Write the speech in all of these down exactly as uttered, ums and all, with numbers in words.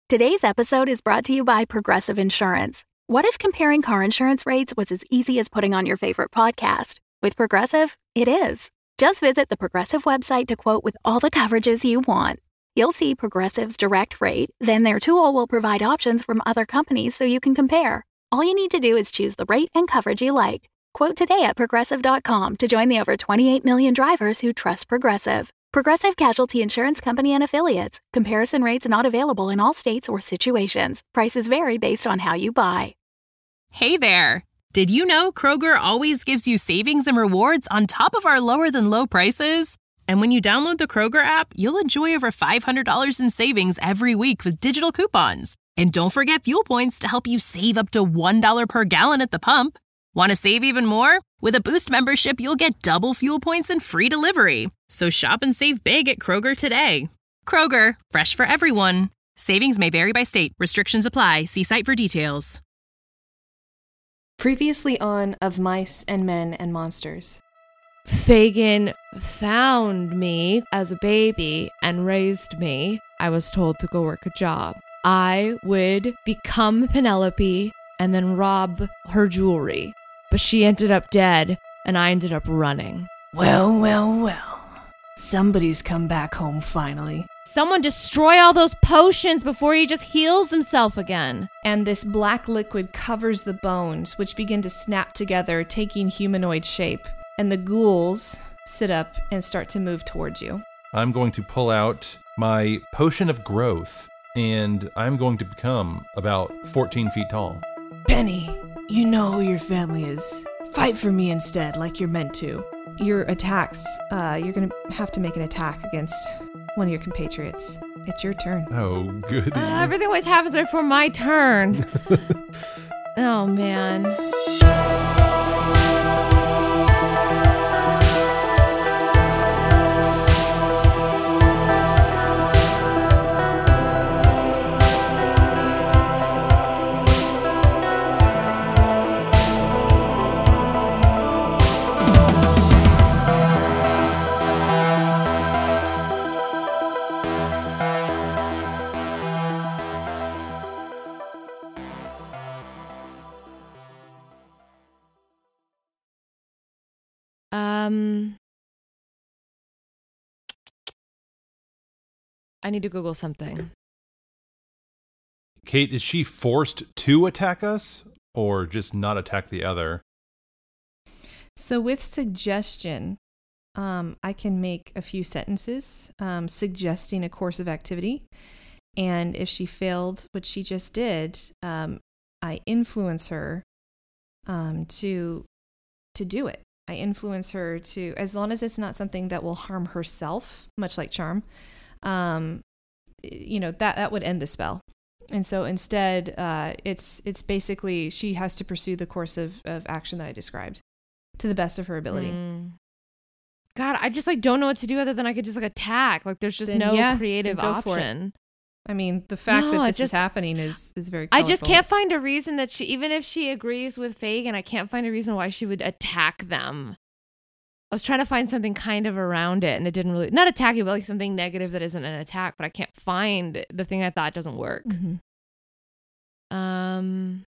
Today's episode is brought to you by Progressive Insurance. What if comparing car insurance rates was as easy as putting on your favorite podcast? With Progressive, it is. Just visit the Progressive website to quote with all the coverages you want. You'll see Progressive's direct rate, then their tool will provide options from other companies so you can compare. All you need to do is choose the rate and coverage you like. Quote today at progressive dot com to join the over twenty-eight million drivers who trust Progressive. Progressive Casualty Insurance Company and Affiliates. Comparison rates not available in all states or situations. Prices vary based on how you buy. Hey there! Did you know Kroger always gives you savings and rewards on top of our lower than low prices? And when you download the Kroger app, you'll enjoy over five hundred dollars in savings every week with digital coupons. And don't forget fuel points to help you save up to one dollar per gallon at the pump. Want to save even more? With a Boost membership, you'll get double fuel points and free delivery. So shop and save big at Kroger today. Kroger, fresh for everyone. Savings may vary by state. Restrictions apply. See site for details. Previously on Of Mice and Men and Monsters. Fagin found me as a baby and raised me. I was told to go work a job. I would become Penelope and then rob her jewelry. But she ended up dead, and I ended up running. Well, well, well. Somebody's come back home finally. Someone destroy all those potions before he just heals himself again. And this black liquid covers the bones, which begin to snap together, taking humanoid shape. And the ghouls sit up and start to move towards you. I'm going to pull out my potion of growth, and I'm going to become about fourteen feet tall. Penny, you know who your family is. Fight for me instead, like you're meant to. Your attacks, uh, you're going to have to make an attack against one of your compatriots. It's your turn. Oh, goody. Uh, everything always happens right before my turn. Oh, man. Um, I need to Google something. Kate, is she forced to attack us or just not attack the other? So with suggestion, um, I can make a few sentences um, suggesting a course of activity. And if she failed what she just did, um, I influence her um, to to do it. I influence her to, as long as it's not something that will harm herself, much like charm, um, you know, that, that would end the spell. And so instead, uh, it's it's basically she has to pursue the course of, of action that I described to the best of her ability. Mm. God, I just like don't know what to do other than I could just like attack. Like there's just Then, no yeah, creative then go for it. option. I mean, the fact No, that I this just- is happening is, is very I colorful. just can't find a reason that she, even if she agrees with Fagin, I can't find a reason why she would attack them. I was trying to find something kind of around it, and it didn't really, not attacking, but like something negative that isn't an attack, but I can't find the thing I thought doesn't work. Mm-hmm. Um,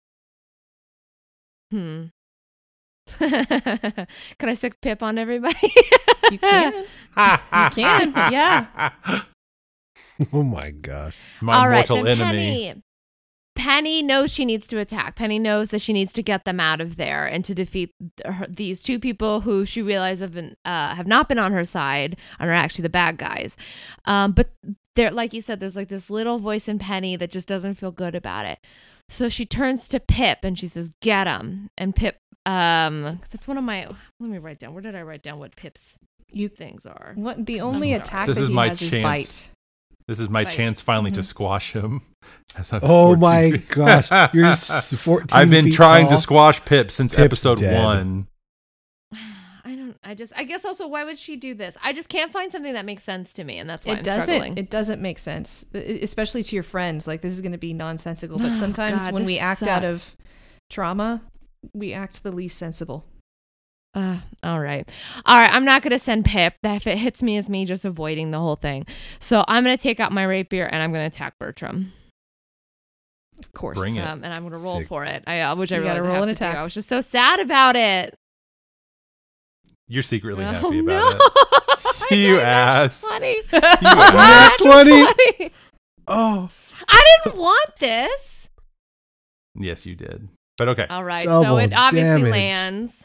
hmm. Can I stick Pip on everybody? You can. You can, yeah. Oh my gosh. My All right, mortal then enemy. Penny. Penny knows she needs to attack. Penny knows that she needs to get them out of there and to defeat her, these two people who she realizes have been uh, have not been on her side and are actually the bad guys. Um, but there, like you said, there's like this little voice in Penny that just doesn't feel good about it. So she turns to Pip and she says, "Get him!" And Pip, um, that's one of my. Let me write down. Where did I write down what Pip's You things are? What the only sorry. attack This that is he my has is chance. bite. This is my Right. chance finally to Mhm. squash him. As I'm Oh fourteen my feet- gosh. You're s- fourteen I've been feet trying tall. to squash Pip since Pip's episode dead. one. I don't. I just. I guess also, why would she do this? I just can't find something that makes sense to me, and that's why It I'm doesn't. struggling. It doesn't make sense, e- especially to your friends. Like this is going to be nonsensical. But Oh, sometimes God, when this we act out sucks. of trauma, we act the least sensible. Uh, all right. All right. I'm not going to send Pip. That if it hits me, as me just avoiding the whole thing. So I'm going to take out my rapier and I'm going to attack Bertram. Of course. Bring it. Um, and I'm going to roll Sick. for it. I, uh, which I You really gotta have roll an to attack. do. I was just so sad about it. You're secretly Oh, happy no. about it. You ass. Funny. You ass. Nat twenty. Funny. Oh, I didn't want this. Yes, you did. But okay. All right. so Double it obviously damage. lands.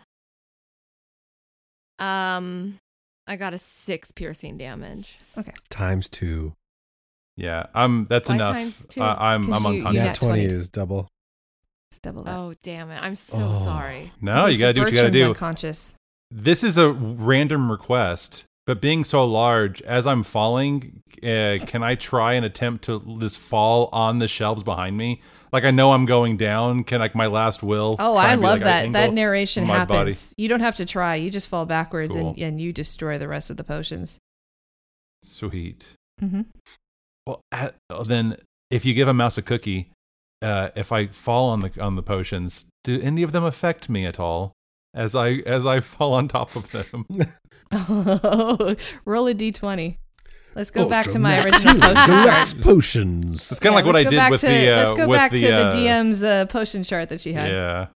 Um, I got a six piercing damage. times two. Yeah, I'm. That's Why enough. times two? Uh, I'm. 'Cause I'm you- unconscious. you Nat Nat twenty twenty. is double. It's double that. Oh, damn it. I'm so Oh. sorry. No, Okay, you so gotta do what you gotta Bertram's do. Unconscious. This is a random request, but being so large, as I'm falling, uh, can I try and attempt to just fall on the shelves behind me? Like I know I'm going down. Can like my last will? Oh, try I and be love like an that. That angle narration my body? happens. You don't have to try. You just fall backwards and, Cool. and you destroy the rest of the potions. Sweet. Mm-hmm. Well, at, then if you give a mouse a cookie, uh, if I fall on the on the potions, do any of them affect me at all? As I as I fall on top of them. Roll a d twenty. Let's go Oh, back so to my Nat original two, potion Deluxe chart. potions. It's kind of like what let's I go did back with to, the. Uh, Let's go with back the, to uh, the D M's uh, potion chart that she had. Yeah.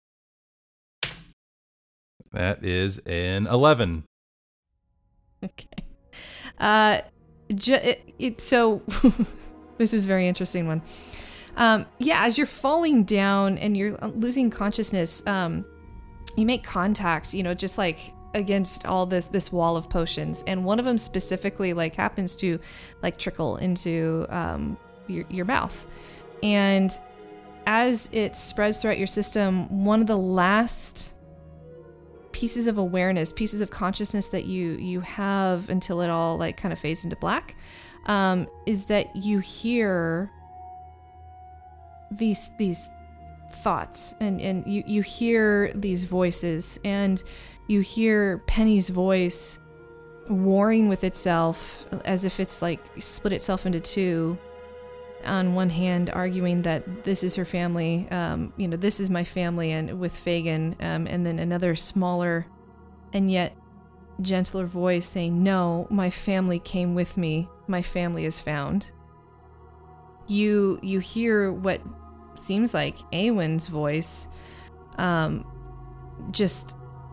That is an eleven. Okay. Uh, ju- it, it, so this is a very interesting one. Um, yeah, as you're falling down and you're losing consciousness, um, you make contact, you know, just like against all this this wall of potions, and one of them specifically like happens to like trickle into um, your your mouth, and as it spreads throughout your system, one of the last pieces of awareness, pieces of consciousness that you you have until it all like kind of fades into black, um, is that you hear these these thoughts and and you you hear these voices, and you hear Penny's voice warring with itself as if it's like split itself into two. On one hand, arguing that this is her family, um, you know, this is my family, and with Fagin, um, and then another smaller and yet gentler voice saying, no, my family came with me. My family is found. You you hear what seems like Awen's voice, um, just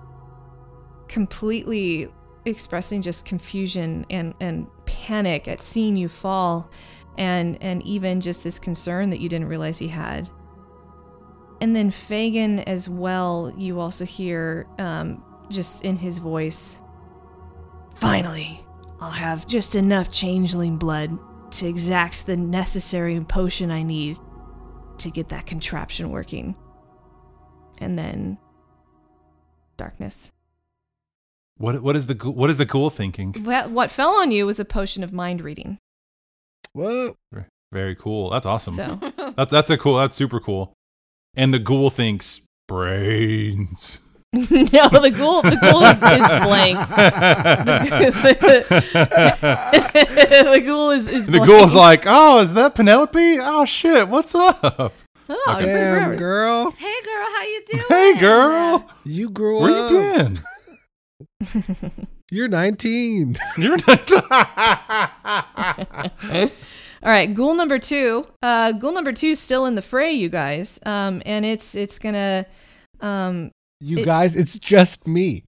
completely expressing just confusion and, and panic at seeing you fall. And and even just this concern that you didn't realize he had. And then Fagin as well, you also hear um, just in his voice, finally, I'll have just enough changeling blood to exact the necessary potion I need to get that contraption working. And then darkness. What what is the ghoul- what is the ghoul thinking? What, what fell on you was a potion of mind reading. What? Very cool. That's awesome. So That's that's a cool. That's super cool. And the ghoul thinks brains. no, the ghoul the ghoul is, is blank. The ghoul is, is The blank. ghoul's like, oh, is that Penelope? Oh shit, what's up? Oh, Okay. good Damn, forever. girl. Hey, girl, how you doing? Hey, girl, You grew where up. you been? You're nineteen. You're not. All right, ghoul number two. Uh, ghoul number two is still in the fray, you guys. Um, and it's it's gonna, um, You It- guys, it's just me.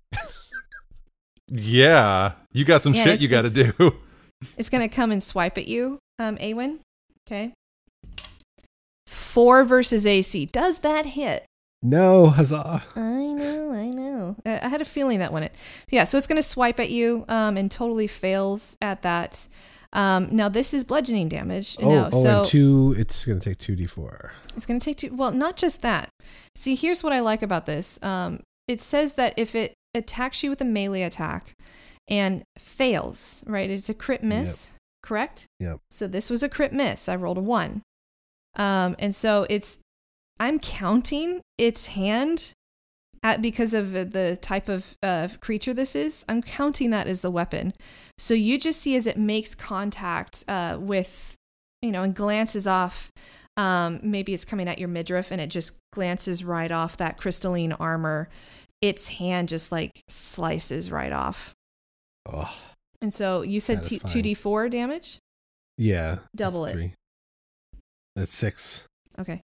Yeah, you got some Yeah, shit you got to do. it's gonna come and swipe at you, um, Awen. Okay. Four versus A C. Does that hit? No, huzzah. I know, I know. Uh, I had a feeling that one. It. Yeah, so it's going to swipe at you um, and totally fails at that. Um, now, this is bludgeoning damage. Oh, no, oh so and two, it's going to take two d four. it's going to take two. Well, not just that. See, here's what I like about this. Um, it says that if it attacks you with a melee attack and fails, right, it's a crit miss, correct? Yep. So this was a crit miss. I rolled a one. Um, and so it's, I'm counting its hand at, because of the type of uh, creature this is. I'm counting that as the weapon. So you just see as it makes contact uh, with, you know, and glances off. Um, maybe it's coming at your midriff and it just glances right off that crystalline armor. Its hand just like slices right off. Oh, And so you said t- Satisfying. two d four damage? yeah. Double that's it. three. That's six. Okay.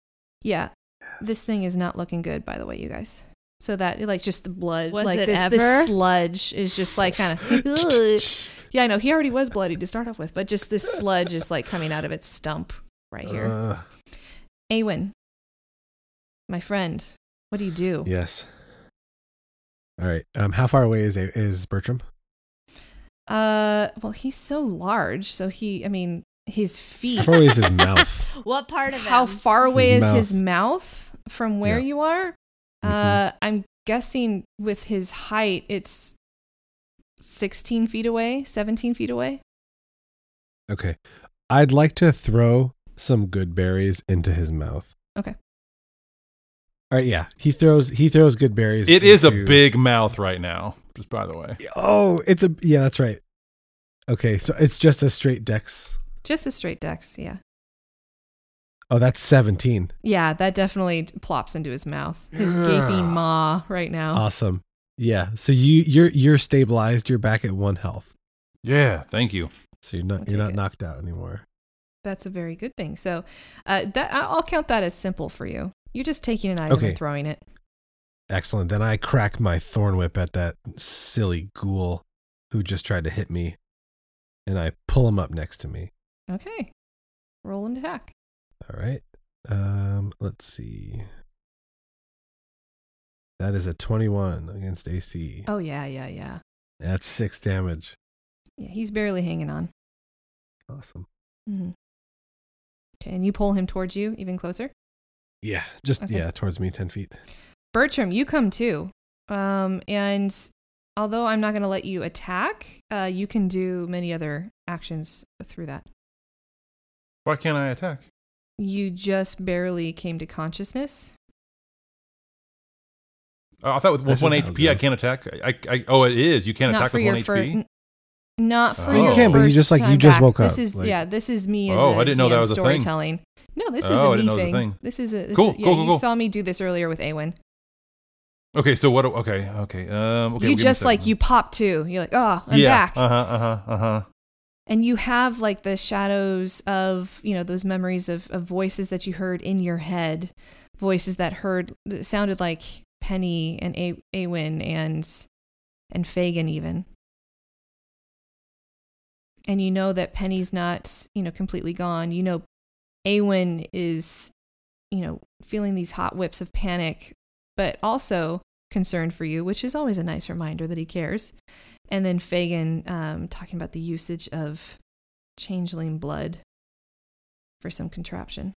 Yeah. This thing is not looking good, by the way, you guys. So that, like, just the blood, Was like it this, ever? this sludge is just like kind of. Yeah, I know he already was bloody to start off with, but just this sludge is like coming out of its stump right here. Uh, Awen, my friend, what do you do? yes. All right. Um, how far away is is Bertram? Uh, well, he's so large, so he, I mean, his feet. How far away is his mouth? What part of How him? far away His is mouth. his mouth from where Yeah. you are? Uh, I'm guessing with his height, it's sixteen feet away, seventeen feet away. Okay. I'd like to throw some good berries into his mouth. Okay. All right. Yeah. He throws. He throws good berries. It is a into- big mouth right now, just by the way. Oh, it's a. Yeah, that's right. Okay, so it's just a straight dex. Just a straight dex, yeah. Oh, that's seventeen. Yeah, that definitely plops into his mouth. His Yeah. gaping maw right now. Awesome. Yeah. So you you're you're stabilized. You're back at one health. Yeah, thank you. So you're not I'll you're take not it. knocked out anymore. That's a very good thing. So, uh, that I'll count that as simple for you. You're just taking an item Okay. and throwing it. Excellent. Then I crack my thorn whip at that silly ghoul who just tried to hit me, and I pull him up next to me. Okay. Roll an attack. All right. Um, let's see. That is a twenty-one against A C. Oh yeah, yeah, yeah. That's six damage. Yeah, he's barely hanging on. Awesome. Mm-hmm. Okay, and you pull him towards you even closer. Yeah, just Okay. yeah, towards me, ten feet. Bertram, you come too. Um, and although I'm not going to let you attack, uh, you can do many other actions through that. Why can't I attack? You just barely came to consciousness. Oh, I thought with, with This one is how H it P I goes. can't attack. I, I oh, it is. You can't Not attack for with your one fir- H P. n- Not for Oh. your You can, but you first just, like, you time just back. woke This up, is like- yeah. This is me as Oh, a I didn't know D M that was a thing. storytelling. No, this is Oh, I a didn't me know it was a thing. thing. This is a this Cool, is, yeah, cool, cool, you cool. saw me do this earlier with Awen. Okay, so what? do- Okay, okay. Um, okay you give me a just like second. you pop too. You're like, oh, I'm yeah. back. Uh huh. Uh huh. Uh huh. And you have like the shadows of, you know, those memories of, of voices that you heard in your head, voices that heard that sounded like Penny and A- Awen and and Fagin even. And you know that Penny's not, you know, completely gone. You know, Awen is, you know, feeling these hot whips of panic, but also concerned for you, which is always a nice reminder that he cares. And then Fagin um, talking about the usage of changeling blood for some contraption.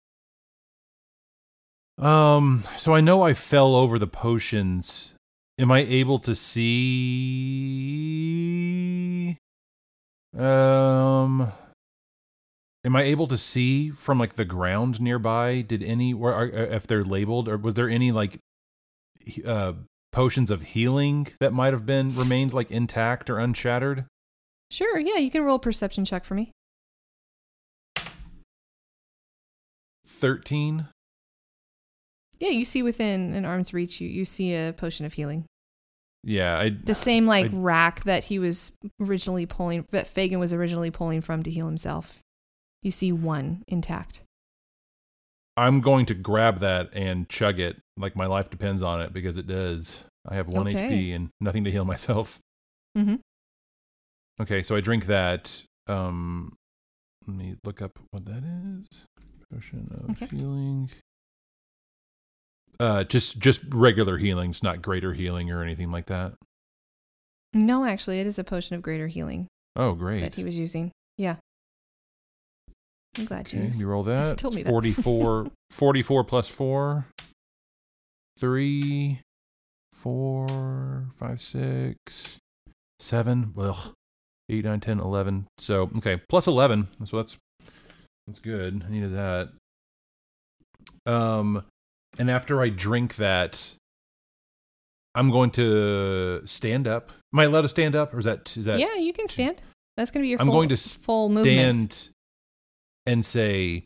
Um. So I know I fell over the potions. Am I able to see? Um. Am I able to see from like the ground nearby? Did any, where are, if they're labeled, or was there any like he- uh potions of healing that might have been remained like intact or unshattered? Sure, yeah, you can roll a perception check for me. Thirteen. Yeah, you see within an arm's reach, you, you see a potion of healing. Yeah, I. The same like I- rack that he was originally pulling, that Fagin was originally pulling from to heal himself. You see one intact. I'm going to grab that and chug it like my life depends on it, because it does. I have one Okay. H P and nothing to heal myself. Mm-hmm. Okay, so I drink that. Um, let me look up what that is. Potion of Okay. healing. Uh, just just regular healings, not greater healing or anything like that. No, actually, it is a potion of greater healing Oh, that great. he was using. Yeah. I'm glad Okay, you let me roll that. told me that. forty-four, forty-four plus four. Three, four, five, six, seven. Well, eight, nine, ten, eleven. So, okay, plus eleven. So that's that's good. I needed that. Um, and after I drink that, I'm going to stand up. Am I allowed to stand up, or is that is that Yeah, you can stand. That's going to be your I'm full, going to full movement. stand and say,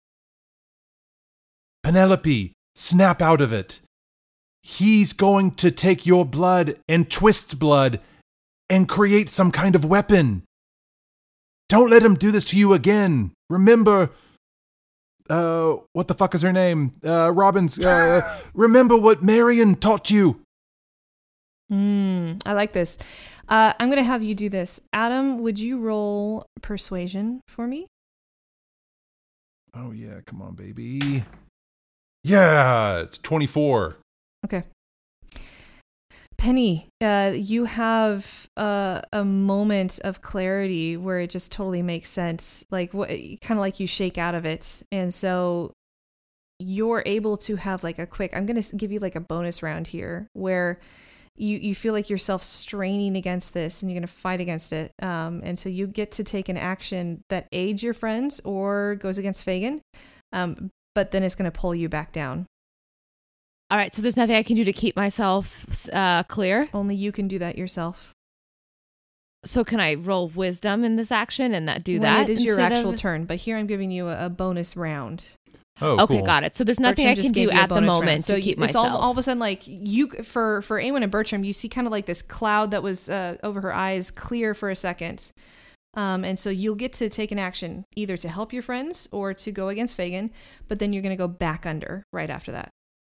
Penelope, snap out of it. He's going to take your blood and twist blood and create some kind of weapon. Don't let him do this to you again. Remember, uh, what the fuck is her name? Uh, Robbins, uh, remember what Marion taught you. Hmm, I like this. Uh, I'm going to have you do this. Adam, would you roll persuasion for me? Oh, yeah. Come on, baby. Yeah, it's twenty-four. Okay. Penny, uh, you have uh, a moment of clarity where it just totally makes sense. Like, what, kind of like you shake out of it. And so you're able to have like a quick, I'm going to give you like a bonus round here where you, you feel like yourself straining against this and you're going to fight against it. Um, and so you get to take an action that aids your friends or goes against Fagin. Um, but then it's going to pull you back down. All right, so there's nothing I can do to keep myself uh, clear? Only you can do that yourself. So can I roll wisdom in this action and that do when that? It is your actual of... turn, but here I'm giving you a, a bonus round. Oh, okay, cool. got it. So there's nothing Bertram I can do at the moment round. So to keep it's myself. all, all of a sudden like you for for Awen and Bertram, you see kind of like this cloud that was uh, over her eyes clear for a second. Um, and so you'll get to take an action either to help your friends or to go against Fagin, but then you're going to go back under right after that.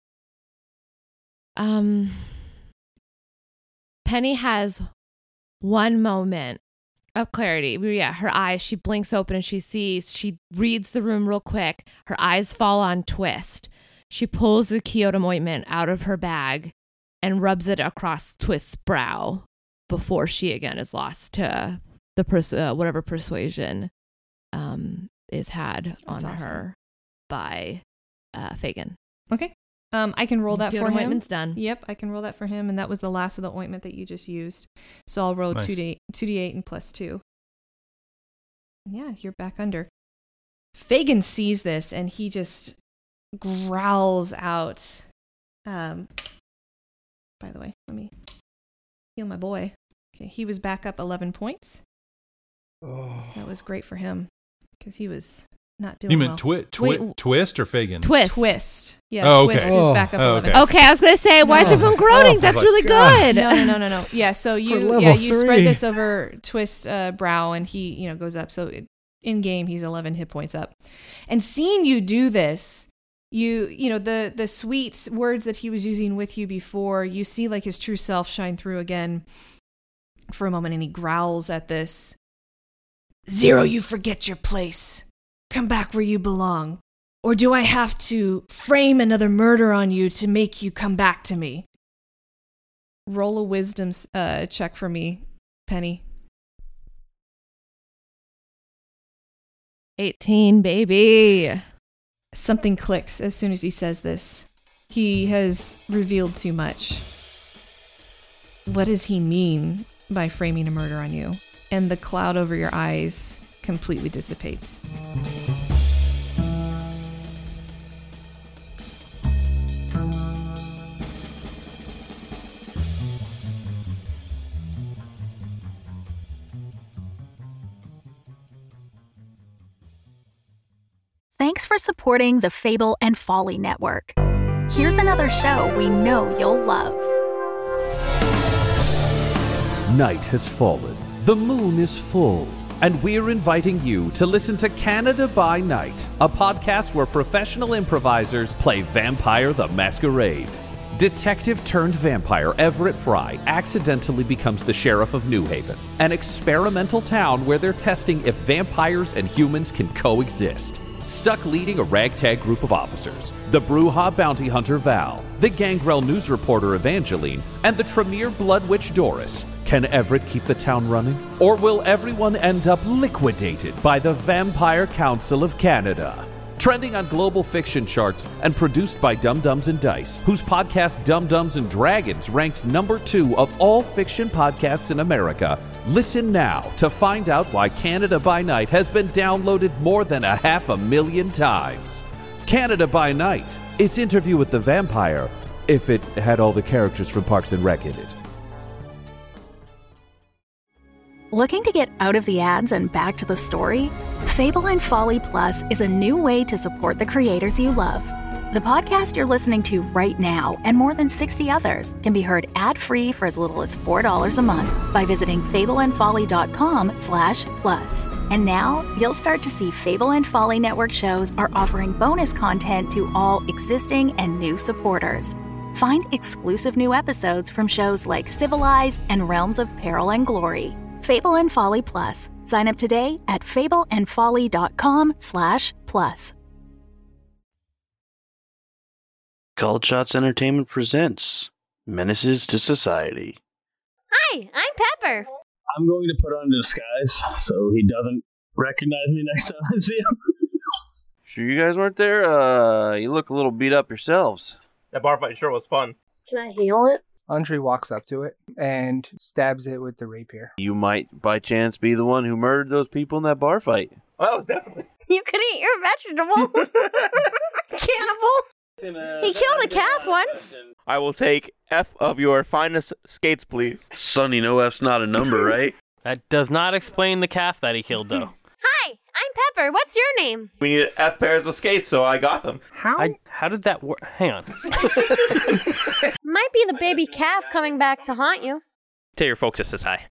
Um, Penny has one moment of clarity. Yeah, her eyes, she blinks open and she sees, she reads the room real quick. Her eyes fall on Twist. She pulls the Kyoto ointment out of her bag and rubs it across Twist's brow before she again is lost to the pers- uh, whatever persuasion um, is had That's on awesome. her by uh, Fagin. Okay. Um, I can roll that Kyoto for him. ointment's done. Yep, I can roll that for him, and that was the last of the ointment that you just used. So I'll roll Nice. two d two d eight and plus two. And yeah, you're back under. Fagin sees this and he just growls out. Um, by the way, let me heal my boy. Okay, he was back up eleven points. Oh. So that was great for him because he was not doing You well. meant twi- twi- Wait, Twist or Fagin? Twist. Twist. Yeah, Oh, okay. Twist is Oh. back up Oh, eleven. okay. Okay, I was gonna say, why is No. everyone groaning? Oh, That's my really God. good. No, no, no, no, no. Yeah, so you level yeah you spread three. this over Twist uh, brow, and he you know goes up. So in game, he's eleven hit points up. And seeing you do this, you you know the the sweet words that he was using with you before, you see like his true self shine through again for a moment, and he growls at this. Zero, you forget your place. Come back where you belong. Or do I have to frame another murder on you to make you come back to me? Roll a wisdom uh, check for me, Penny. eighteen, baby. Something clicks as soon as he says this. He has revealed too much. What does he mean by framing a murder on you? And the cloud over your eyes completely dissipates. Thanks for supporting the Fable and Folly Network. Here's another show we know you'll love. Night has fallen, the moon is full, and we're inviting you to listen to Canada by Night, a podcast where professional improvisers play Vampire the Masquerade. Detective turned vampire Everett Fry accidentally becomes the sheriff of New Haven, an experimental town where they're testing if vampires and humans can coexist. Stuck leading a ragtag group of officers, the Brujah bounty hunter Val, the Gangrel news reporter Evangeline, and the Tremere blood witch Doris. Can Everett keep the town running? Or will everyone end up liquidated by the Vampire Council of Canada? Trending on global fiction charts and produced by Dum Dums and Dice, whose podcast Dum Dums and Dragons ranked number two of all fiction podcasts in America. Listen now to find out why Canada by Night has been downloaded more than a half a million times. Canada by Night. It's Interview with the Vampire, if it had all the characters from Parks and Rec in it. Looking to get out of the ads and back to the story? Fable and Folly Plus is a new way to support the creators you love. The podcast you're listening to right now and more than sixty others can be heard ad-free for as little as four dollars a month by visiting fableandfolly.com slash plus. And now you'll start to see Fable and Folly Network shows are offering bonus content to all existing and new supporters. Find exclusive new episodes from shows like Civilized and Realms of Peril and Glory. Fable and Folly Plus. Sign up today at fableandfolly.com slash plus. Called Shots Entertainment presents Menaces to Society. Hi, I'm Pepper. I'm going to put on a disguise so he doesn't recognize me next time I see him. Sure you guys weren't there? Uh, you look a little beat up yourselves. That bar fight sure was fun. Can I heal it? Andre walks up to it and stabs it with the rapier. You might, by chance, be the one who murdered those people in that bar fight. Oh, that was definitely. You could eat your vegetables. Cannibal. He killed a calf once. I will take F of your finest skates, please. Sonny, no F's not a number, right? That does not explain the calf that he killed, though. Hi, I'm Pepper. What's your name? We need F pairs of skates, so I got them. How? I, how did that work? Hang on. Might be the baby calf coming back to haunt you. Tell your folks it says hi.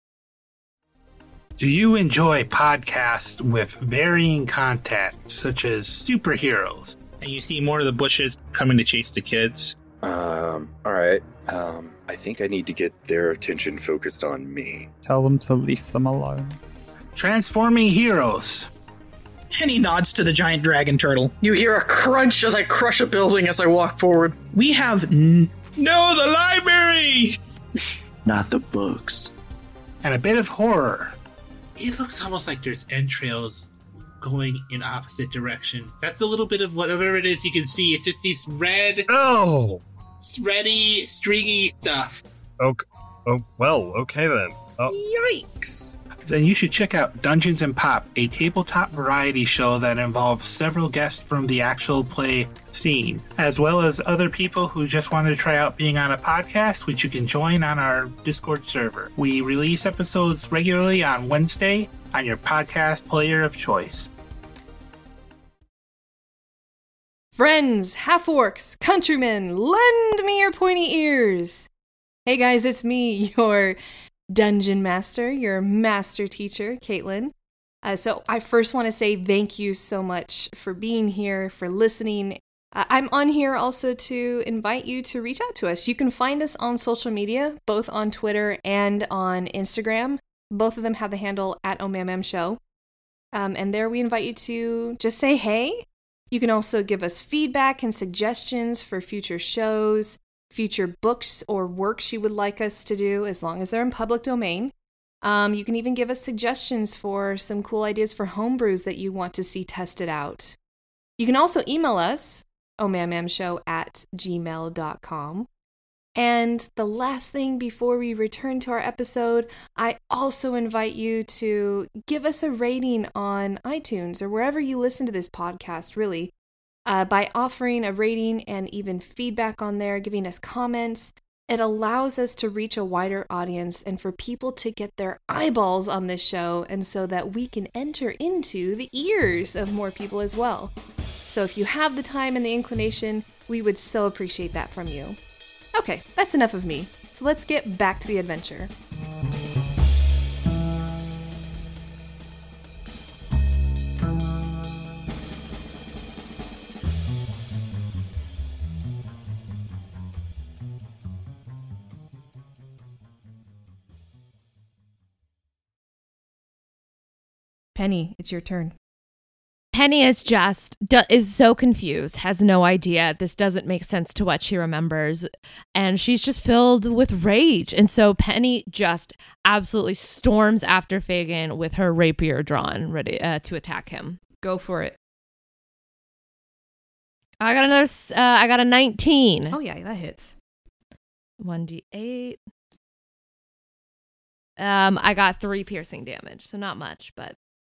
Do you enjoy podcasts with varying content, such as superheroes, and you see more of the bushes coming to chase the kids? Um, alright. Um, I think I need to get their attention focused on me. Tell them to leave them alone. Transforming heroes. Penny nods to the giant dragon turtle. You hear a crunch as I crush a building as I walk forward. We have n- No, the library! Not the books. And a bit of horror. It looks almost like there's entrails going in opposite direction. That's a little bit of whatever it is you can see. It's just these red, oh, thready, stringy stuff. Okay. Oh, well, okay then. Oh. Yikes! Then you should check out Dungeons and Pop, a tabletop variety show that involves several guests from the actual play scene, as well as other people who just want to try out being on a podcast, which you can join on our Discord server. We release episodes regularly on Wednesday on your podcast player of choice. Friends, half-orcs, countrymen, lend me your pointy ears. Hey guys, it's me, your dungeon master, your master teacher, Caitlin. Uh, so I first want to say thank you so much for being here, for listening. Uh, I'm on here also to invite you to reach out to us. You can find us on social media, both on Twitter and on Instagram. Both of them have the handle at OMAMM Show. Um, and there we invite you to just say hey. You can also give us feedback and suggestions for future shows, future books or works you would like us to do, as long as they're in public domain. Um, you can even give us suggestions for some cool ideas for homebrews that you want to see tested out. You can also email us, omammshow at gmail dot com. And the last thing before we return to our episode, I also invite you to give us a rating on iTunes or wherever you listen to this podcast, really. Uh, by offering a rating and even feedback on there, giving us comments, it allows us to reach a wider audience and for people to get their eyeballs on this show, and so that we can enter into the ears of more people as well. So if you have the time and the inclination, we would so appreciate that from you. Okay, that's enough of me. So let's get back to the adventure. Penny, it's your turn. Penny is just do, is so confused, has no idea. This doesn't make sense to what she remembers, and she's just filled with rage. And so Penny just absolutely storms after Fagin with her rapier drawn, ready uh, to attack him. Go for it. I got another. Uh, I got a nineteen. Oh yeah, that hits. One d eight. Um, I got three piercing damage, so not much, but.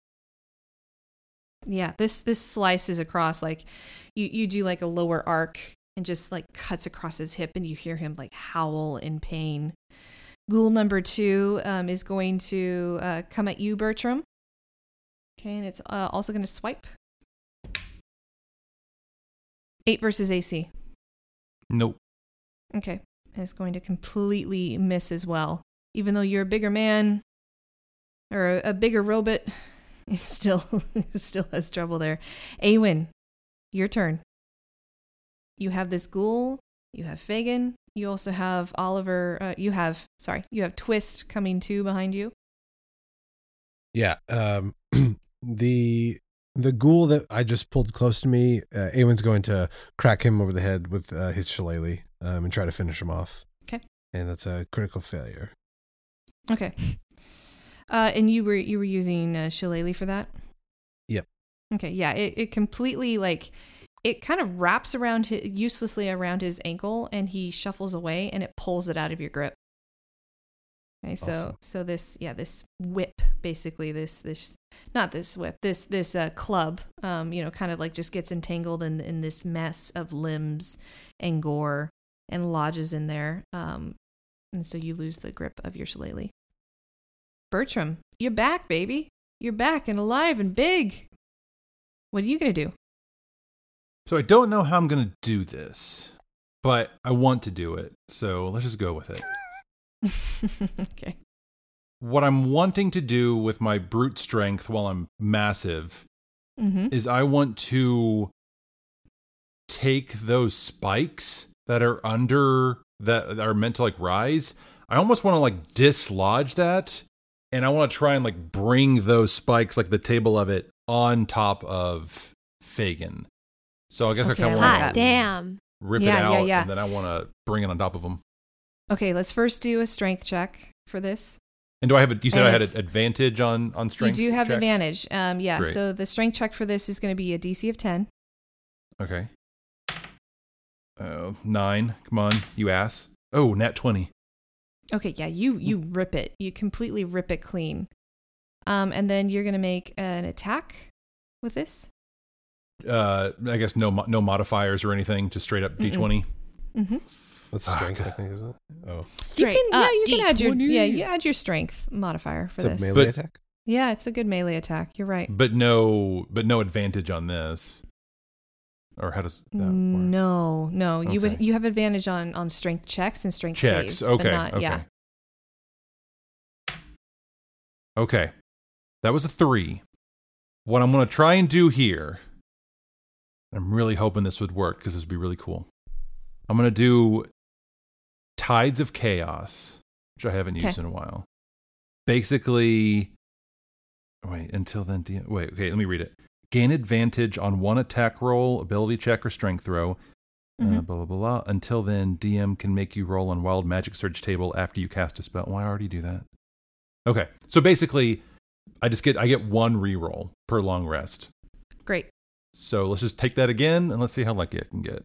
Yeah, this this slices across, like you, you do like a lower arc and just like cuts across his hip, and you hear him like howl in pain. Ghoul number two um, is going to uh, come at you, Bertram. Okay, and it's uh, also going to swipe. Eight versus A C. Nope. Okay. It's going to completely miss as well. Even though you're a bigger man or a, a bigger robot, it still, it still has trouble there. Awen, your turn. You have this ghoul. You have Fagin. You also have Oliver. Uh, you have, sorry, you have Twist coming too behind you. Yeah. Um, the the ghoul that I just pulled close to me, uh, Awen's going to crack him over the head with uh, his shillelagh um, and try to finish him off. Okay. And that's a critical failure. Okay. Uh, and you were you were using uh, shillelagh for that? Yep. Okay. Yeah. It it completely like it kind of wraps around his, uselessly around his ankle, and he shuffles away, and it pulls it out of your grip. Okay, so Awesome. so this yeah this whip basically this this not this whip this this uh, club um you know kind of like just gets entangled in in this mess of limbs and gore and lodges in there um and so you lose the grip of your shillelagh. Bertram, you're back, baby. You're back and alive and big. What are you gonna do? So I don't know how I'm gonna do this, but I want to do it. So let's just go with it. Okay. What I'm wanting to do with my brute strength while I'm massive Mm-hmm. is I want to take those spikes that are under that are meant to like rise. I almost want to like dislodge that, and I want to try and like bring those spikes, like the table of it, on top of Fagin. So I guess Okay, I I kind of like want that. to Damn. rip Yeah, it yeah, out, yeah. and then I want to bring it on top of him. Okay, let's first do a strength check for this. And do I have a? You said And I had it's- an advantage on on strength. You do have checks? advantage. Um, yeah. Great. So the strength check for this is going to be a D C of ten. Okay. Uh, nine. Come on, you ass. Oh, nat twenty. Okay, yeah, you you rip it. You completely rip it clean. Um, and then you're gonna make an attack with this. Uh, I guess no mo- no modifiers or anything. Just straight up d twenty. Mm-hmm. What's Ah, strength, I God. think, is it? Oh. You Straight can, yeah, up you can add your D twenty. yeah, you add your strength modifier for It's a this. melee But- attack? Yeah, it's a good melee attack. You're right. But no, but no advantage on this. Or how does that work? No, no, you would Okay. you have advantage on on strength checks and strength Checks. saves. Okay. But not, okay. Yeah. Okay. That was a three. What I'm going to try and do here, I'm really hoping this would work because this would be really cool. I'm going to do Tides of Chaos, which I haven't used Okay. in a while. Basically, wait, until then, D- wait, okay, let me read it. Gain advantage on one attack roll, ability check, or strength throw. Uh, Mhm. blah, blah, blah, blah. Until then, D M can make you roll on Wild Magic Surge table after you cast a spell. Well, I already do that. Okay, so basically, I just get I get one reroll per long rest. Great. So let's just take that again and let's see how lucky I can get.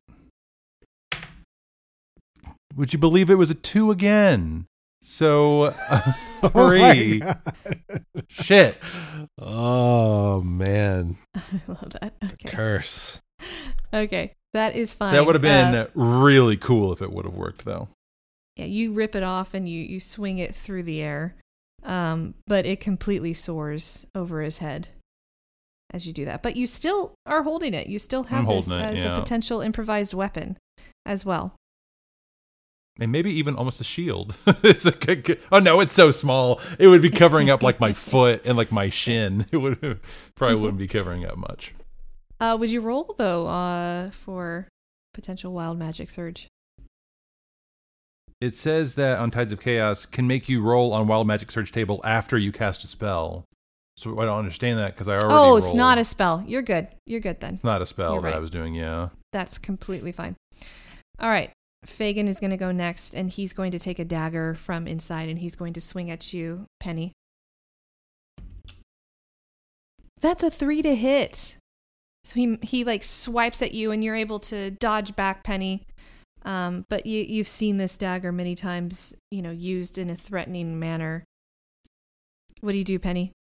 Would you believe it was a two again? So a three. Oh my God. Shit. Oh, man. I love that. Okay. Curse. Okay. That is fine. That would have been Uh, really cool if it would have worked, though. yeah, you rip it off and you, you swing it through the air. Um, but it completely soars over his head as you do that. But you still are holding it. You still have I'm this holding it, as yeah. a potential improvised weapon as well. And maybe even almost a shield. It's a good- good- oh no, it's so small. It would be covering up like my foot and like my shin. It would probably wouldn't be covering up much. Uh, would you roll though uh, for potential wild magic surge? It says that on Tides of Chaos can make you roll on Wild Magic Surge table after you cast a spell. So I don't understand that because I already Oh, it's rolled. not a spell. You're good. You're good then. It's not a spell You're that I right. was doing, yeah. That's completely fine. All right. Fagin is going to go next, and he's going to take a dagger from inside, and he's going to swing at you, Penny. That's a three to hit. So he he like swipes at you, and you're able to dodge back, Penny. Um, but you you've seen this dagger many times, you know, used in a threatening manner. What do you do, Penny?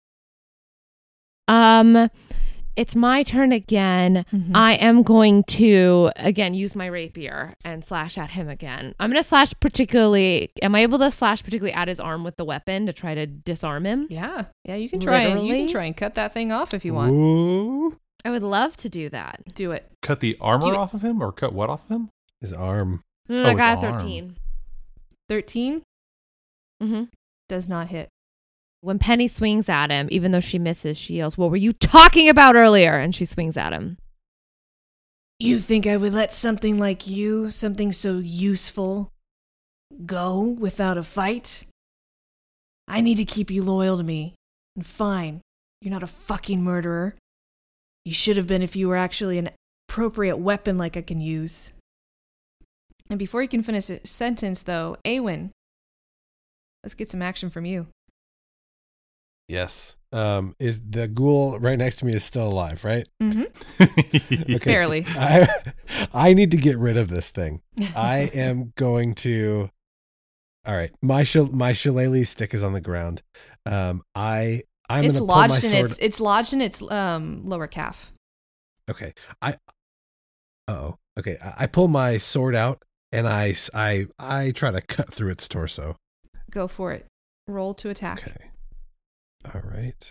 Um, it's my turn again. Mhm. I am going to again use my rapier and slash at him again. I'm gonna slash particularly. Am I able to slash particularly at his arm with the weapon to try to disarm him? Yeah, yeah, you can try and you Literally? can try and cut that thing off if you want. Ooh. I would love to do that. Do it. Cut the armor Do it. off of him, or cut what off of him? His arm. Mm, Oh, I got his a arm. thirteen. thirteen Mm-hmm. does not hit. When Penny swings at him, even though she misses, she yells, "What were you talking about earlier?" And she swings at him. You think I would let something like you, something so useful, go without a fight? I need to keep you loyal to me. And fine, you're not a fucking murderer. You should have been if you were actually an appropriate weapon like I can use. And before you can finish a sentence, though, Awen, let's get some action from you. Yes. Um, is the ghoul right next to me is still alive, right? Mm-hmm. Okay. Barely. I, I need to get rid of this thing. I am going to. All right. My shil- my shillelagh stick is on the ground. Um, I I'm it's gonna pull my lodged in sword. its it's lodged in its um lower calf. Okay. I. Oh. Okay. I, I pull my sword out and I I I try to cut through its torso. Go for it. Roll to attack. Okay. All right.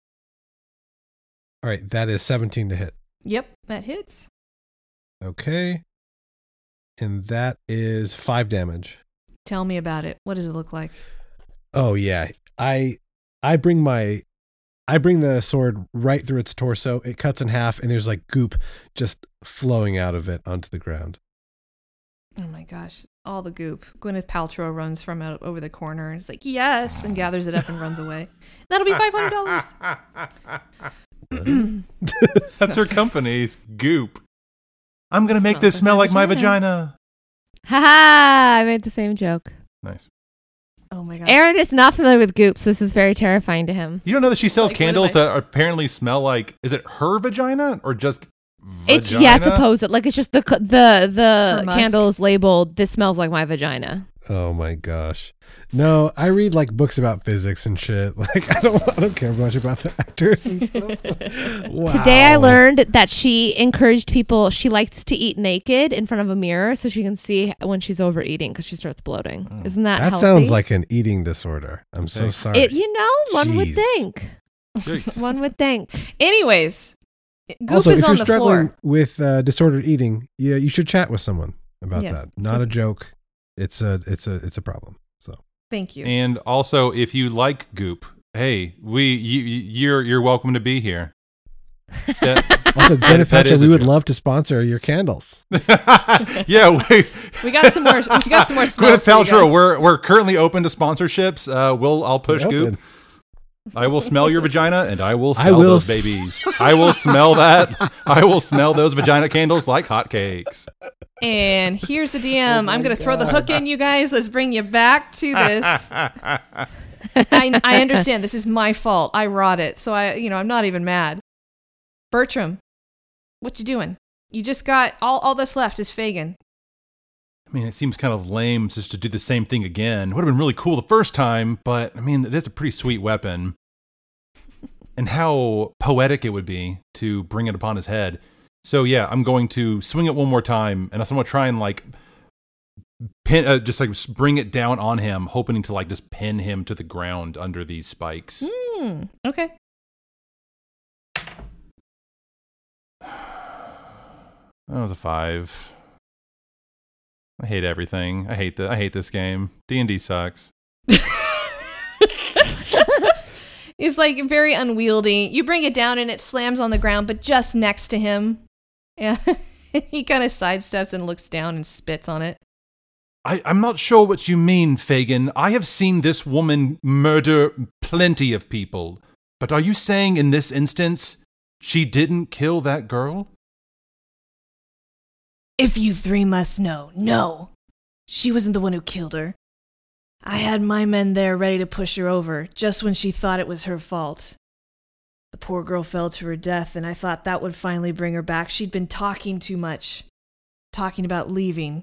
All right. That is seventeen to hit. Yep, that hits. Okay. And that is five damage. Tell me about it. What does it look like? Oh yeah. I I bring my I bring the sword right through its torso. It cuts in half and there's like goop just flowing out of it onto the ground. Oh my gosh. All the goop. Gwyneth Paltrow runs from out over the corner and is like, yes, and gathers it up and runs away. That'll be five hundred dollars. That's her company's goop. I'm going to make Smells this like smell my like my vagina. vagina. Ha! I made the same joke. Nice. Oh my god. Aaron is not familiar with goop, so this is very terrifying to him. You don't know that she sells Like, what candles am I- that apparently smell like, is it her vagina or just vagina? It's yeah, it's supposed like it's just the c- the the Her musk. candles labeled. This smells like my vagina. Oh my gosh. No, I read like books about physics and shit. Like I don't I don't care much about the actors and stuff. Wow. Today I learned that she encouraged people. She likes to eat naked in front of a mirror so she can see when she's overeating because she starts bloating. Oh. Isn't that That healthy? sounds like an eating disorder. I'm so Thanks. sorry. it. You know, one would Jeez. think. Yikes. One would think. Anyways, goop Also, is if on you're the struggling floor. with uh, disordered eating, yeah, you should chat with someone about Yes. that. Not a joke. It's a it's a it's a problem. So Thank you. And also, if you like goop, hey, we you, you're you're welcome to be here. That- also, Gwyneth that Paltrow, is a we would joke. love to sponsor your candles. yeah, we, We got some more. We got some more smells Gwyneth for you Paltrow, guys. we're we're currently open to sponsorships. Uh, we'll I'll push We're goop. open. I will smell your vagina, and I will I sell will those s- babies. I will smell that. I will smell those vagina candles like hotcakes. And here's the D M. I'm going to throw the hook in, you guys. Let's bring you back to this. I, I understand this is my fault. I wrought it, so I, you know, I'm not even mad. Bertram, what you doing? You just got all. All that's left is Fagin. I mean, it seems kind of lame just to do the same thing again. Would have been really cool the first time, but I mean, it is a pretty sweet weapon. And how poetic it would be to bring it upon his head. So yeah, I'm going to swing it one more time, and I'm going to try and like pin, uh, just like bring it down on him, hoping to like just pin him to the ground under these spikes. Hmm. Okay. That was a five. I hate everything. I hate the. I hate this game. D and D sucks. It's like very unwieldy. You bring it down and it slams on the ground, but just next to him. Yeah. He kind of sidesteps and looks down and spits on it. I, I'm not sure what you mean, Fagin. I have seen this woman murder plenty of people. But are you saying in this instance, she didn't kill that girl? If you three must know, no. She wasn't the one who killed her. I had my men there ready to push her over, just when she thought it was her fault. The poor girl fell to her death, and I thought that would finally bring her back. She'd been talking too much. Talking about leaving.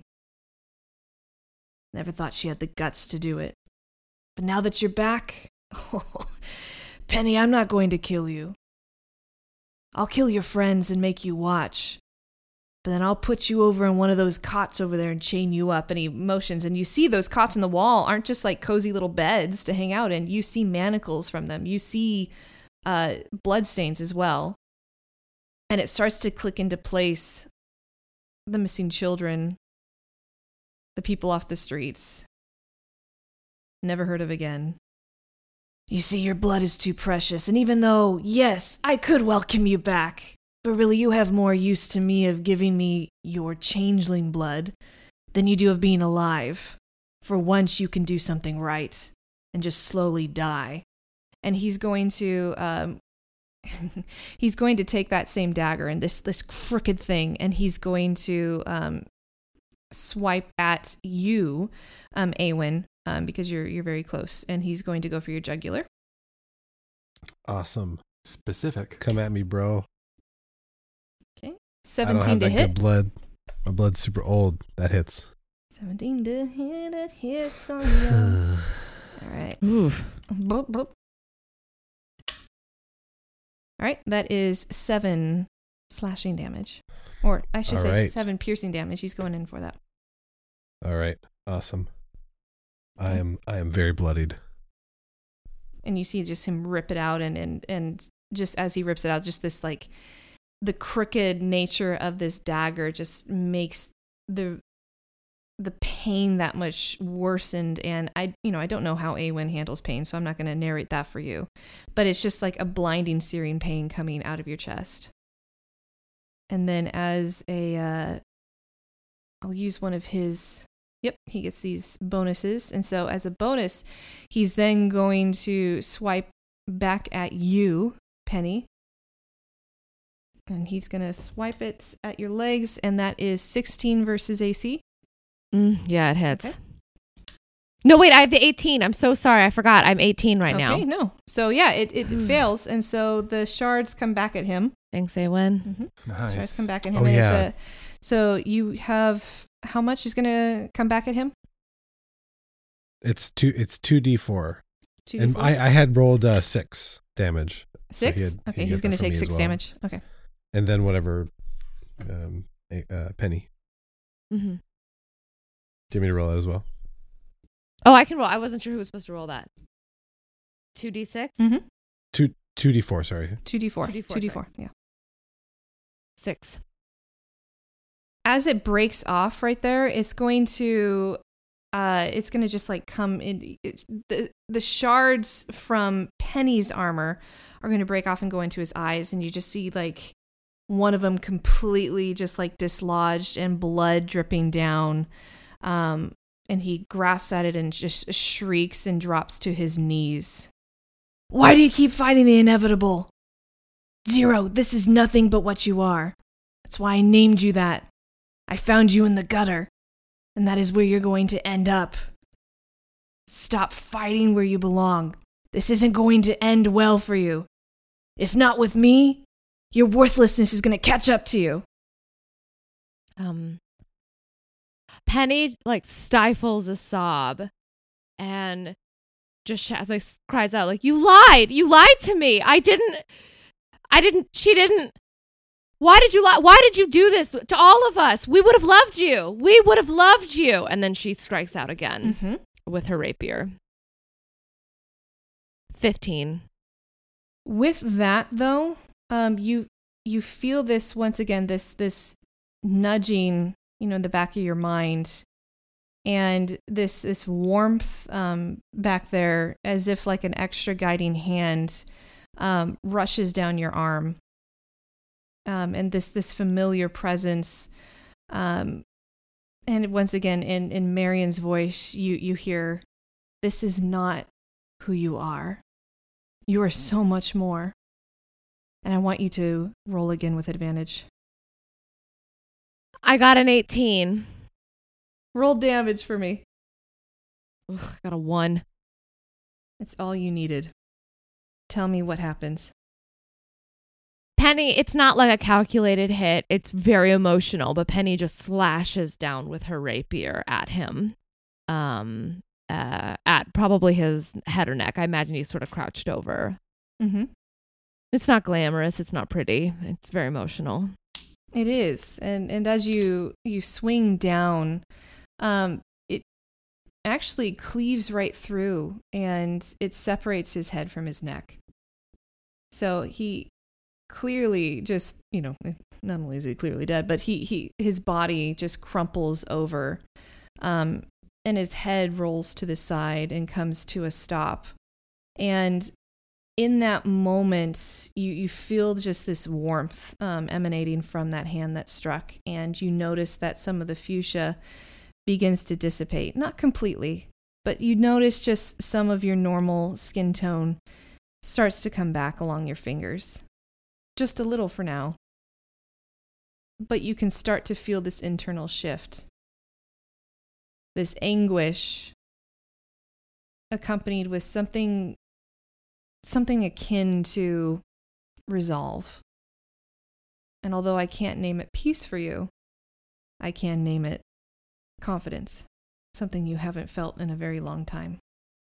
Never thought she had the guts to do it. But now that you're back... Penny, I'm not going to kill you. I'll kill your friends and make you watch. But then I'll put you over in one of those cots over there and chain you up. And he motions, and you see those cots in the wall aren't just like cozy little beds to hang out in. You see manacles from them. You see uh, bloodstains as well. And it starts to click into place. The missing children, the people off the streets, never heard of again. You see, your blood is too precious, and even though, yes, I could welcome you back, but really you have more use to me of giving me your changeling blood than you do of being alive. For once you can do something right and just slowly die. And he's going to um, he's going to take that same dagger and this this crooked thing, and he's going to um, swipe at you, um, Awen, um, because you're you're very close, and he's going to go for your jugular. Awesome. Specific. Come at me, bro. Okay. I seventeen don't have to that hit. good blood. My blood's super old. That hits. seventeen to hit. That hits on you. All right. Oof. Boop, boop. All right, that is seven slashing damage. Or I should All say right. seven piercing damage. He's going in for that. All right. Awesome. I am I am very bloodied. And you see just him rip it out, and, and, and just as he rips it out, just this like the crooked nature of this dagger just makes the the pain that much worsened. And I, you know, I don't know how Awen handles pain, so I'm not going to narrate that for you. But it's just like a blinding, searing pain coming out of your chest. And then as a, uh, I'll use one of his, yep, he gets these bonuses. And so as a bonus, he's then going to swipe back at you, Penny. And he's going to swipe it at your legs, and that is sixteen versus A C. Mm, yeah, it hits. Okay. No, wait, I have the eighteen. I'm so sorry. I forgot. I'm eighteen right okay, now. Okay, no. So, yeah, it, it fails. And so the shards come back at him. Thanks, Awen. Mm-hmm. Nice. Shards come back at him. Oh, and yeah. it's a, so you have, how much is going to come back at him? It's two. It's two d four. two d And four? I, I had rolled uh, six damage. So Six? he had- okay, he he's got going that to from take me as six well. damage. Okay. And then whatever. Um, a- uh, Penny. Mm-hmm. Do you want me to roll that as well? Oh, I can roll. I wasn't sure who was supposed to roll that. two d six? Mm-hmm. Two two d four. Sorry. two d four. two d four, two d four, yeah. Six. As it breaks off right there, it's going to, uh, it's going to just like come in. It's, the the shards from Penny's armor are going to break off and go into his eyes, and you just see like one of them completely just like dislodged and blood dripping down. Um, and he grasps at it and just shrieks and drops to his knees. Why do you keep fighting the inevitable? Zero, this is nothing but what you are. That's why I named you that. I found you in the gutter, and that is where you're going to end up. Stop fighting where you belong. This isn't going to end well for you. If not with me, your worthlessness is going to catch up to you. Um, Penny like stifles a sob and just sh- like cries out like, "You lied! You lied to me! I didn't! I didn't! She didn't! Why did you lie? Why did you do this to all of us? We would have loved you. We would have loved you." And then she strikes out again Mm-hmm. with her rapier. Fifteen. With that, though, um, you you feel this once again, this this nudging, you know, in the back of your mind, and this this warmth um, back there, as if like an extra guiding hand um, rushes down your arm, um, and this this familiar presence, um, and once again, in in Marion's voice, you you hear, "This is not who you are. You are so much more." And I want you to roll again with advantage. I got an eighteen. Roll damage for me. Ugh, I got a one. It's all you needed. Tell me what happens. Penny, it's not like a calculated hit. It's very emotional, but Penny just slashes down with her rapier at him. Um, uh, at probably his head or neck. I imagine he's sort of crouched over. Mm-hmm. It's not glamorous. It's not pretty. It's very emotional. It is. And and as you, you swing down, um, it actually cleaves right through, and it separates his head from his neck. So he clearly just, you know, not only is he clearly dead, but he, he his body just crumples over, um, and his head rolls to the side and comes to a stop. And in that moment, you, you feel just this warmth um, emanating from that hand that struck, and you notice that some of the fuchsia begins to dissipate. Not completely, but you notice just some of your normal skin tone starts to come back along your fingers. Just a little for now. But you can start to feel this internal shift. This anguish accompanied with something something akin to resolve. And although I can't name it peace for you, I can name it confidence. Something you haven't felt in a very long time.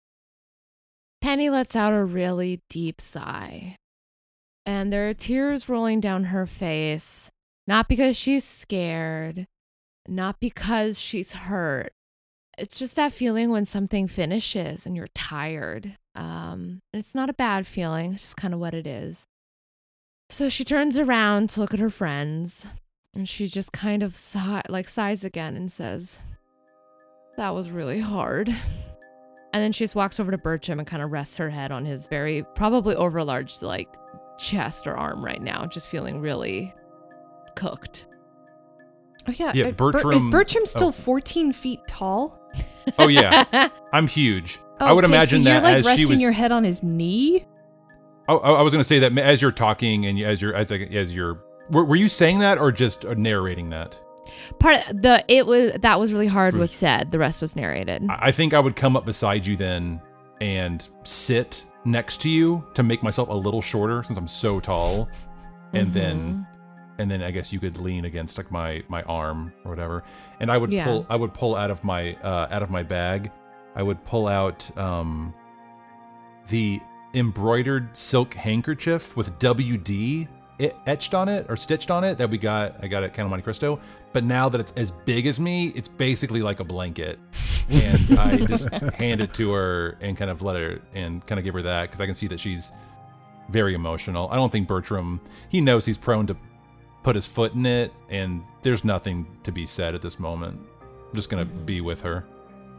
Penny lets out a really deep sigh. And there are tears rolling down her face. Not because she's scared. Not because she's hurt. It's just that feeling when something finishes and you're tired. Um, and it's not a bad feeling. It's just kind of what it is. So she turns around to look at her friends. And she just kind of sigh, like sighs again and says, "That was really hard." And then she just walks over to Bertram and kind of rests her head on his very, probably overlarge, like, chest or arm right now, just feeling really cooked. Oh, yeah. Yeah, uh, Bertram. Ber- is Bertram still oh. fourteen feet tall? Oh, yeah. I'm huge. Oh, I would okay, imagine so you're that like as resting she was. your head on his knee? Oh, I was going to say that as you're talking and as you're, as, as you're, were, were you saying that or just narrating that? Part of the, it was, that was really hard was said. The rest was narrated. I think I would come up beside you then and sit next to you to make myself a little shorter since I'm so tall. And Mm-hmm. then, and then I guess you could lean against like my, my arm or whatever. And I would Yeah. pull, I would pull out of my, uh, out of my bag. I would pull out, um, the embroidered silk handkerchief with W D it etched on it or stitched on it that we got I got at Count of Monte Cristo, but now that it's as big as me, it's basically like a blanket. And I just hand it to her and kind of let her and kind of give her that because I can see that she's very emotional. I don't think Bertram, he knows he's prone to put his foot in it, and there's nothing to be said at this moment. I'm just gonna mm-hmm. be with her.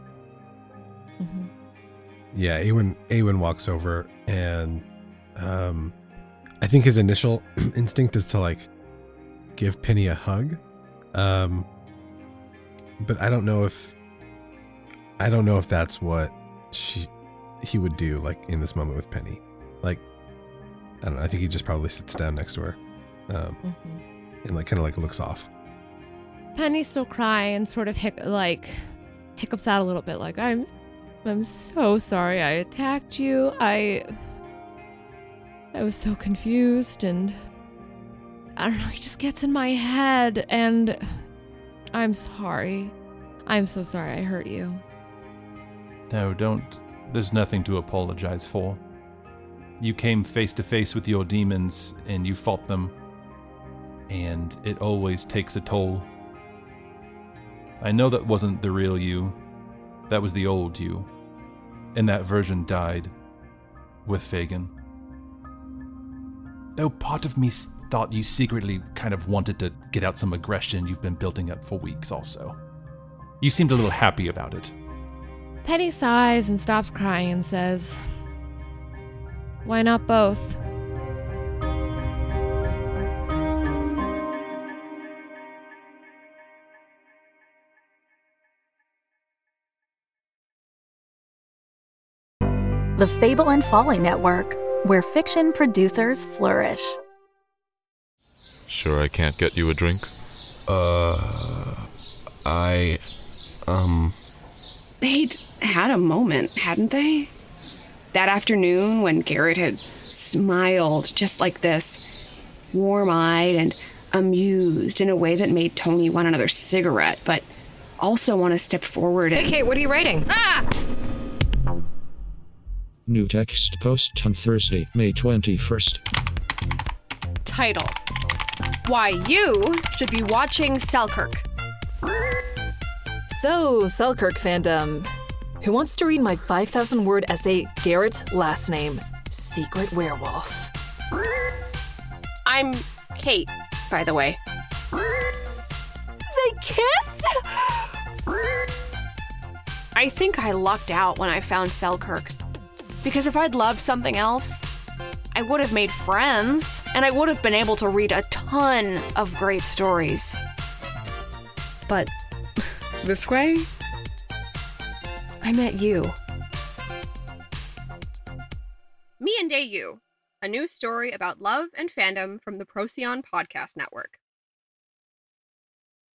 Mm-hmm. Yeah, Awen Awen walks over and um I think his initial instinct is to like give Penny a hug. Um but I don't know if I don't know if that's what she he would do like in this moment with Penny. Like I don't know, I think he just probably sits down next to her. Um mm-hmm. and like kind of like looks off. Penny's still crying and sort of hic- like hiccups out a little bit like I'm I'm so sorry I attacked you. I I was so confused and I don't know, he just gets in my head and I'm sorry. I'm so sorry I hurt you. No, don't. There's nothing to apologize for. You came face to face with your demons and you fought them. And it always takes a toll. I know that wasn't the real you. That was the old you. And that version died with Fagin. Though part of me thought you secretly kind of wanted to get out some aggression you've been building up for weeks also. You seemed a little happy about it. Penny sighs and stops crying and says, "Why not both?" The Fable and Folly Network, where fiction producers flourish. Sure I can't get you a drink? Uh, I, um... They'd had a moment, hadn't they? That afternoon when Garrett had smiled just like this, warm-eyed and amused in a way that made Tony want another cigarette, but also want to step forward and... Hey, Kate, what are you writing? Ah! New text post on Thursday, May twenty-first. Title: Why You Should Be Watching Selkirk. So, Selkirk fandom. Who wants to read my five thousand word essay, Garrett, last name, Secret Werewolf? I'm Kate, by the way. They kissed? I think I lucked out when I found Selkirk. Because if I'd loved something else, I would have made friends, and I would have been able to read a ton of great stories. But this way, I met you. Me and Day You, a new story about love and fandom from the Procyon Podcast Network.